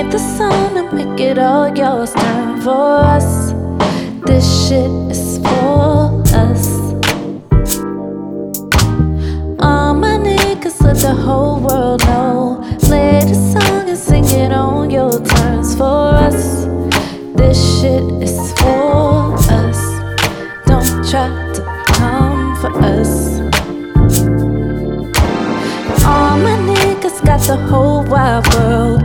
made the song to make it all yours. Turn for us. This shit is for us. All my niggas let the whole world know. Play the song and sing it on your terms for us. This shit is for us. Don't try to come for us. All my niggas got the whole wide world.